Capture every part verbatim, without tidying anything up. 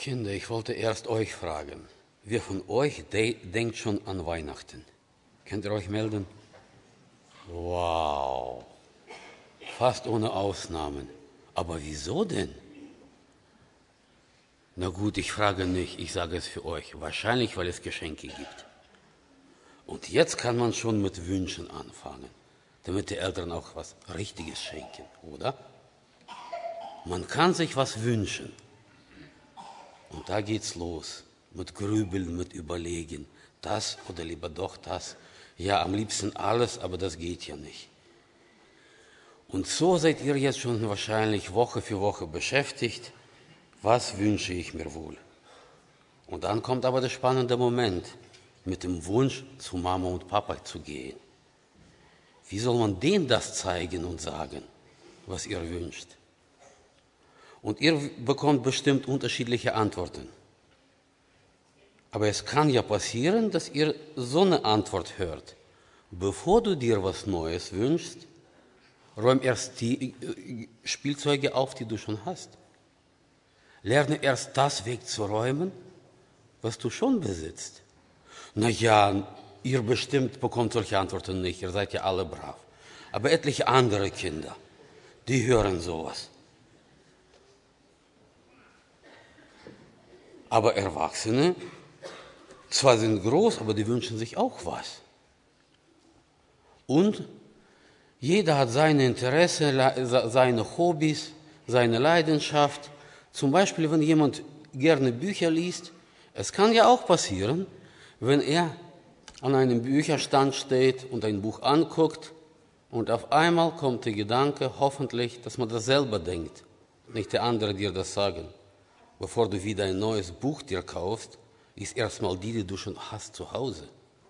Kinder, ich wollte erst euch fragen, wer von euch de denkt schon an Weihnachten? Könnt ihr euch melden? Wow, fast ohne Ausnahmen. Aber wieso denn? Na gut, ich frage nicht, ich sage es für euch. Wahrscheinlich, weil es Geschenke gibt. Und jetzt kann man schon mit Wünschen anfangen, damit die Eltern auch was Richtiges schenken, oder? Man kann sich was wünschen. Und da geht's los, mit Grübeln, mit Überlegen. Das oder lieber doch das. Ja, am liebsten alles, aber das geht ja nicht. Und so seid ihr jetzt schon wahrscheinlich Woche für Woche beschäftigt. Was wünsche ich mir wohl? Und dann kommt aber der spannende Moment, mit dem Wunsch, zu Mama und Papa zu gehen. Wie soll man denen das zeigen und sagen, was ihr wünscht? Und ihr bekommt bestimmt unterschiedliche Antworten. Aber es kann ja passieren, dass ihr so eine Antwort hört. Bevor du dir was Neues wünschst, räum erst die Spielzeuge auf, die du schon hast. Lerne erst das wegzuräumen, was du schon besitzt. Na ja, ihr bestimmt bekommt solche Antworten nicht, ihr seid ja alle brav. Aber etliche andere Kinder, die hören sowas. Aber Erwachsene, zwar sind groß, aber die wünschen sich auch was. Und jeder hat seine Interessen, seine Hobbys, seine Leidenschaft. Zum Beispiel, wenn jemand gerne Bücher liest, es kann ja auch passieren, wenn er an einem Bücherstand steht und ein Buch anguckt und auf einmal kommt der Gedanke, hoffentlich, dass man das selber denkt, nicht der andere dir das sagen. Bevor du wieder ein neues Buch dir kaufst, ist erstmal die, die du schon hast, zu Hause.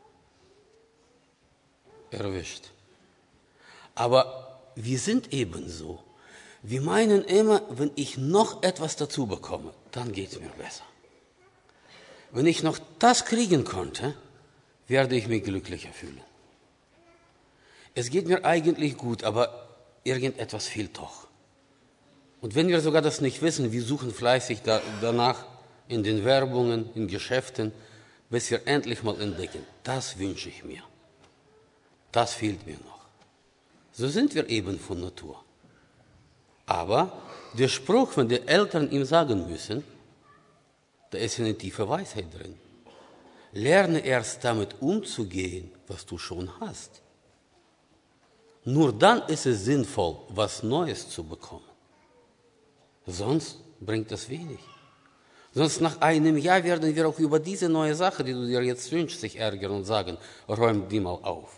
Erwischt. Aber wir sind ebenso. Wir meinen immer, wenn ich noch etwas dazu bekomme, dann geht es mir besser. Wenn ich noch das kriegen konnte, werde ich mich glücklicher fühlen. Es geht mir eigentlich gut, aber irgendetwas fehlt doch. Und wenn wir sogar das nicht wissen, wir suchen fleißig da, danach in den Werbungen, in Geschäften, bis wir endlich mal entdecken, das wünsche ich mir. Das fehlt mir noch. So sind wir eben von Natur. Aber der Spruch, wenn die Eltern ihm sagen müssen, da ist eine tiefe Weisheit drin. Lerne erst damit umzugehen, was du schon hast. Nur dann ist es sinnvoll, was Neues zu bekommen. Sonst bringt das wenig. Sonst nach einem Jahr werden wir auch über diese neue Sache, die du dir jetzt wünschst, sich ärgern und sagen, räum die mal auf.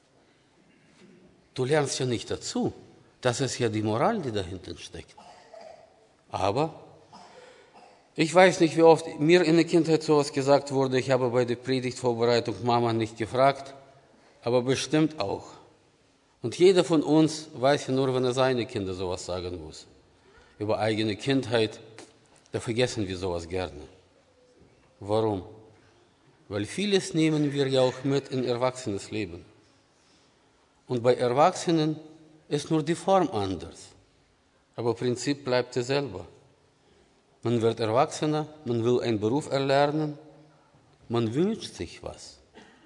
Du lernst ja nicht dazu. Das ist ja die Moral, die dahinter steckt. Aber ich weiß nicht, wie oft mir in der Kindheit sowas gesagt wurde. Ich habe bei der Predigtvorbereitung Mama nicht gefragt, aber bestimmt auch. Und jeder von uns weiß ja nur, wenn er seine Kinder sowas sagen muss. Über eigene Kindheit, da vergessen wir sowas gerne. Warum? Weil vieles nehmen wir ja auch mit in erwachsenes Leben. Und bei Erwachsenen ist nur die Form anders. Aber Prinzip bleibt dasselbe. Man wird Erwachsener, man will einen Beruf erlernen, man wünscht sich was.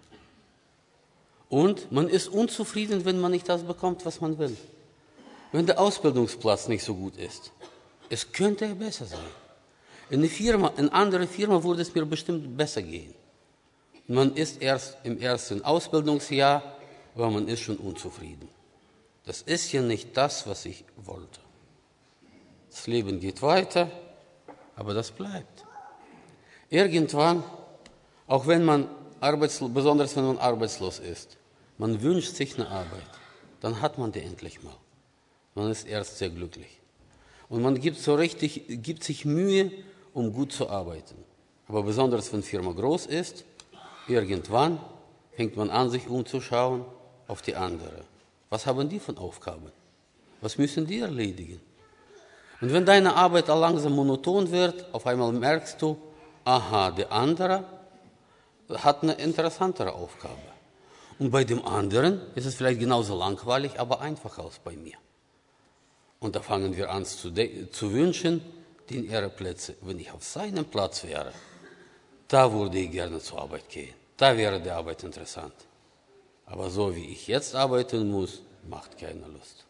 Und man ist unzufrieden, wenn man nicht das bekommt, was man will. Wenn der Ausbildungsplatz nicht so gut ist. Es könnte ja besser sein. In einer Firma, in einer anderen Firma würde es mir bestimmt besser gehen. Man ist erst im ersten Ausbildungsjahr, aber man ist schon unzufrieden. Das ist ja nicht das, was ich wollte. Das Leben geht weiter, aber das bleibt. Irgendwann, auch wenn man arbeitslos, besonders wenn man arbeitslos ist, man wünscht sich eine Arbeit, dann hat man die endlich mal. Man ist erst sehr glücklich. Und man gibt so richtig, gibt sich Mühe, um gut zu arbeiten. Aber besonders wenn die Firma groß ist, irgendwann fängt man an, sich umzuschauen auf die andere. Was haben die von Aufgaben? Was müssen die erledigen? Und wenn deine Arbeit langsam monoton wird, auf einmal merkst du, aha, der andere hat eine interessantere Aufgabe. Und bei dem anderen ist es vielleicht genauso langweilig, aber einfach als bei mir. Und da fangen wir an zu, zu wünschen, die in ihre Plätze, wenn ich auf seinem Platz wäre, da würde ich gerne zur Arbeit gehen. Da wäre die Arbeit interessant. Aber so wie ich jetzt arbeiten muss, macht keine Lust.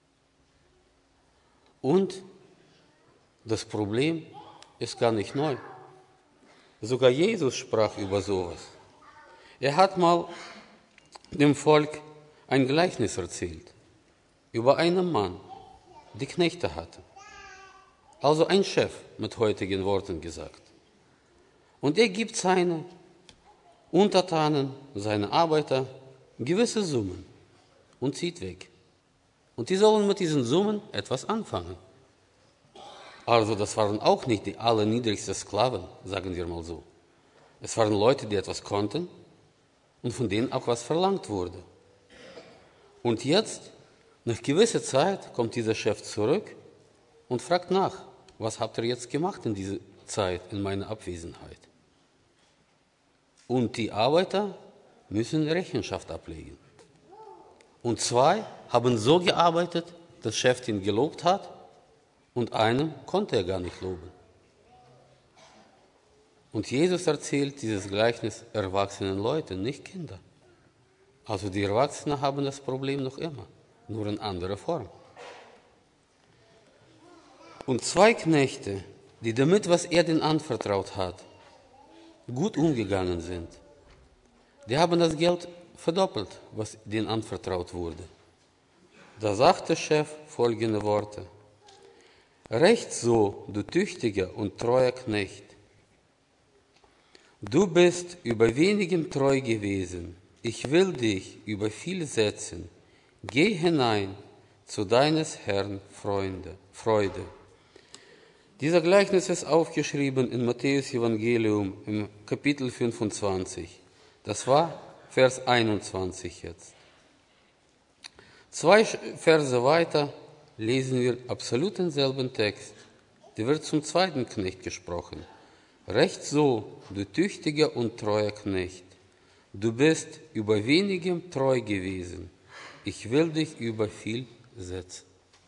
Und das Problem ist gar nicht neu. Sogar Jesus sprach über sowas. Er hat mal dem Volk ein Gleichnis erzählt über einen Mann, der Knechte hatte. Also ein Chef, mit heutigen Worten gesagt. Und er gibt seine Untertanen, seine Arbeiter gewisse Summen und zieht weg. Und die sollen mit diesen Summen etwas anfangen. Also das waren auch nicht die allerniedrigsten Sklaven, sagen wir mal so. Es waren Leute, die etwas konnten und von denen auch was verlangt wurde. Und jetzt, nach gewisser Zeit, kommt dieser Chef zurück und fragt nach, was habt ihr jetzt gemacht in dieser Zeit, in meiner Abwesenheit? Und die Arbeiter müssen Rechenschaft ablegen. Und zwei haben so gearbeitet, dass der Chef ihn gelobt hat, und einem konnte er gar nicht loben. Und Jesus erzählt dieses Gleichnis erwachsenen Leuten, nicht Kindern. Also die Erwachsenen haben das Problem noch immer, nur in anderer Form. Und zwei Knechte, die damit, was er denen anvertraut hat, gut umgegangen sind, die haben das Geld verdoppelt, was denen anvertraut wurde. Da sagt der Chef folgende Worte: Recht so, du tüchtiger und treuer Knecht. Du bist über wenigem treu gewesen. Ich will dich über viel setzen. Geh hinein zu deines Herrn Freunde, Freude. Dieser Gleichnis ist aufgeschrieben in Matthäus Evangelium im Kapitel fünfundzwanzig. Das war Vers einundzwanzig jetzt. Zwei Verse weiter lesen wir absolut denselben Text. Der wird zum zweiten Knecht gesprochen. Recht so, du tüchtiger und treuer Knecht. Du bist über wenigem treu gewesen. Ich will dich über viel setzen.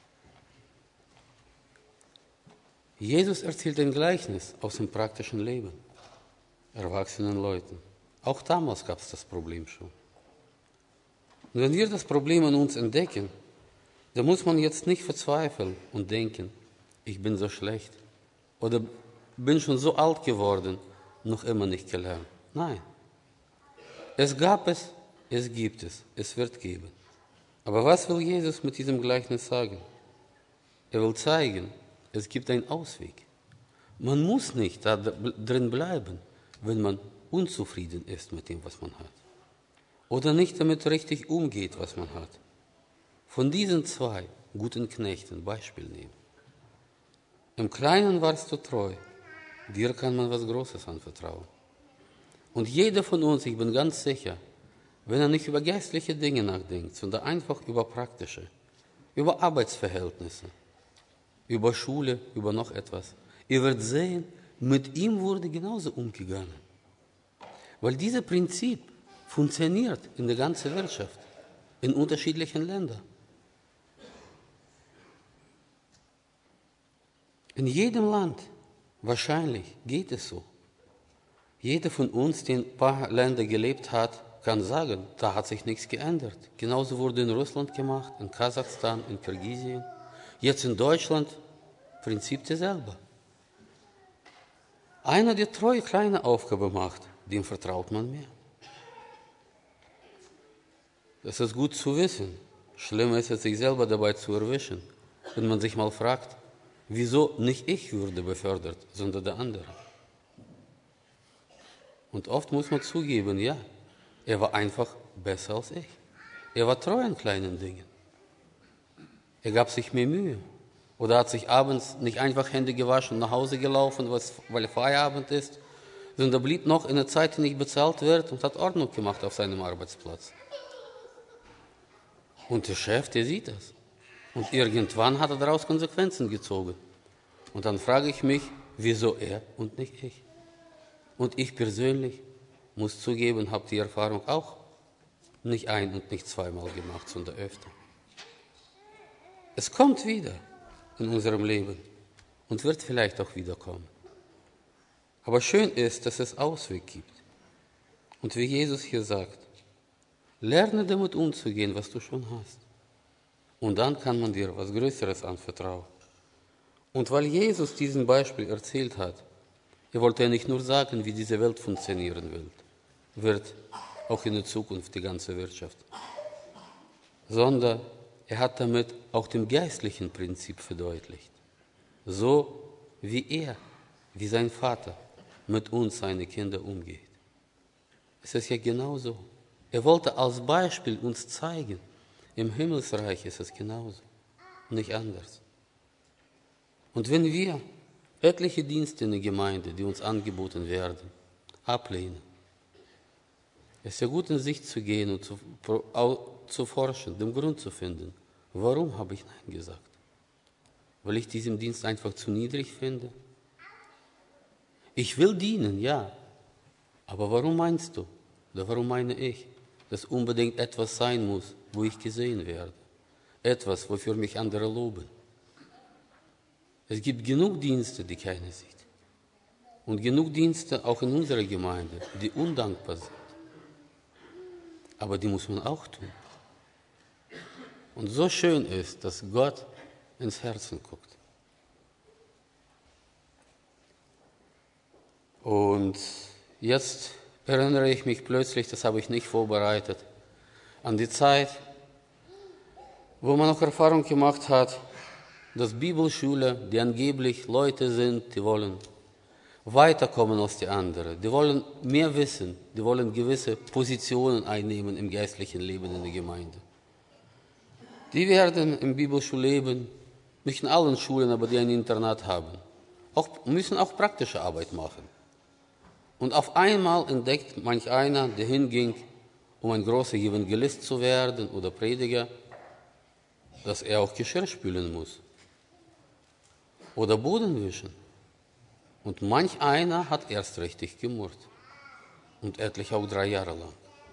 Jesus erzählt ein Gleichnis aus dem praktischen Leben, erwachsenen Leuten. Auch damals gab es das Problem schon. Und wenn wir das Problem in uns entdecken, dann muss man jetzt nicht verzweifeln und denken, ich bin so schlecht oder bin schon so alt geworden, noch immer nicht gelernt. Nein, es gab es, es gibt es, es wird geben. Aber was will Jesus mit diesem Gleichnis sagen? Er will zeigen, es gibt einen Ausweg. Man muss nicht da drin bleiben, wenn man unzufrieden ist mit dem, was man hat. Oder nicht damit richtig umgeht, was man hat. Von diesen zwei guten Knechten Beispiel nehmen. Im Kleinen warst du treu, dir kann man was Großes anvertrauen. Und jeder von uns, ich bin ganz sicher, wenn er nicht über geistliche Dinge nachdenkt, sondern einfach über praktische, über Arbeitsverhältnisse, über Schule, über noch etwas, ihr werdet sehen, mit ihm wurde genauso umgegangen. Weil dieses Prinzip funktioniert in der ganzen Wirtschaft, in unterschiedlichen Ländern. In jedem Land, wahrscheinlich, geht es so. Jeder von uns, der in ein paar Ländern gelebt hat, kann sagen, da hat sich nichts geändert. Genauso wurde in Russland gemacht, in Kasachstan, in Kirgisien. Jetzt in Deutschland, Prinzip dasselbe. Einer, der treu kleine Aufgabe macht, dem vertraut man mehr. Das ist gut zu wissen. Schlimmer ist es, sich selber dabei zu erwischen, wenn man sich mal fragt, wieso nicht ich würde befördert, sondern der andere. Und oft muss man zugeben, ja, er war einfach besser als ich. Er war treu an kleinen Dingen. Er gab sich mehr Mühe. Oder hat sich abends nicht einfach Hände gewaschen und nach Hause gelaufen, weil Feierabend ist, sondern blieb noch in der Zeit, die nicht bezahlt wird, und hat Ordnung gemacht auf seinem Arbeitsplatz. Und der Chef, der sieht das. Und irgendwann hat er daraus Konsequenzen gezogen. Und dann frage ich mich, wieso er und nicht ich? Und ich persönlich muss zugeben, habe die Erfahrung auch nicht ein- und nicht zweimal gemacht, sondern öfter. Es kommt wieder in unserem Leben. und wird vielleicht auch wiederkommen. Aber schön ist, dass es Ausweg gibt. Und wie Jesus hier sagt, lerne damit umzugehen, was du schon hast. Und dann kann man dir was Größeres anvertrauen. Und weil Jesus diesen Beispiel erzählt hat, er wollte ja nicht nur sagen, wie diese Welt funktionieren wird, wird auch in der Zukunft die ganze Wirtschaft, sondern er hat damit auch dem geistlichen Prinzip verdeutlicht. So wie er, wie sein Vater mit uns, seine Kinder, umgeht. Es ist ja genauso. Er wollte als Beispiel uns zeigen, im Himmelsreich ist es genauso, nicht anders. Und wenn wir etliche Dienste in der Gemeinde, die uns angeboten werden, ablehnen, es ist ja gut, in sich zu gehen und zu, zu forschen, den Grund zu finden. Warum habe ich Nein gesagt? Weil ich diesen Dienst einfach zu niedrig finde? Ich will dienen, ja. Aber warum meinst du, oder warum meine ich, dass unbedingt etwas sein muss, wo ich gesehen werde? Etwas, wofür mich andere loben. Es gibt genug Dienste, die keiner sieht. Und genug Dienste auch in unserer Gemeinde, die undankbar sind. Aber die muss man auch tun. Und so schön ist, dass Gott ins Herzen guckt. Und jetzt erinnere ich mich plötzlich, das habe ich nicht vorbereitet, an die Zeit, wo man auch Erfahrung gemacht hat, dass Bibelschüler, die angeblich Leute sind, die wollen weiterkommen als die anderen, die wollen mehr wissen, die wollen gewisse Positionen einnehmen im geistlichen Leben in der Gemeinde. Die werden im Bibelschulleben, nicht in allen Schulen, aber die ein Internat haben, auch, müssen auch praktische Arbeit machen. Und auf einmal entdeckt manch einer, der hinging, um ein großer Evangelist zu werden oder Prediger, dass er auch Geschirr spülen muss oder Boden wischen. Und manch einer hat erst richtig gemurrt und etlich auch drei Jahre lang.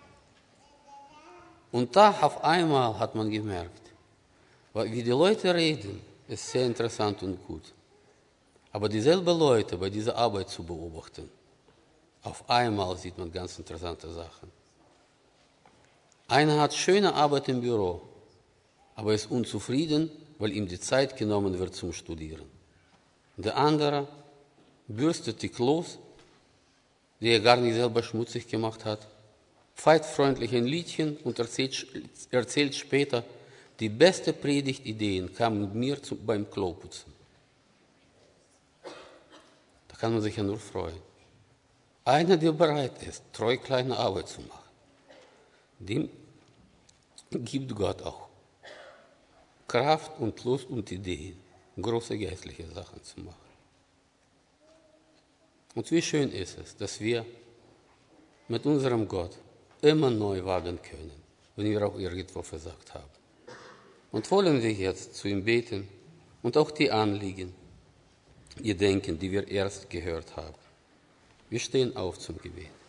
Und da auf einmal hat man gemerkt, wie die Leute reden, ist sehr interessant und gut. Aber dieselben Leute bei dieser Arbeit zu beobachten, auf einmal sieht man ganz interessante Sachen. Einer hat schöne Arbeit im Büro, aber ist unzufrieden, weil ihm die Zeit genommen wird zum Studieren. Der andere bürstet die Klos, die er gar nicht selber schmutzig gemacht hat, pfeift freundlich ein Liedchen und erzählt, erzählt später, die beste Predigtideen kamen mit mir zu, beim Kloputzen. Da kann man sich ja nur freuen. Einer, der bereit ist, treu kleine Arbeit zu machen, dem gibt Gott auch Kraft und Lust und Ideen, große geistliche Sachen zu machen. Und wie schön ist es, dass wir mit unserem Gott immer neu wagen können, wenn wir auch irgendwo versagt haben. Und wollen wir jetzt zu ihm beten und auch die Anliegen gedenken, die wir erst gehört haben. Wir stehen auf zum Gebet.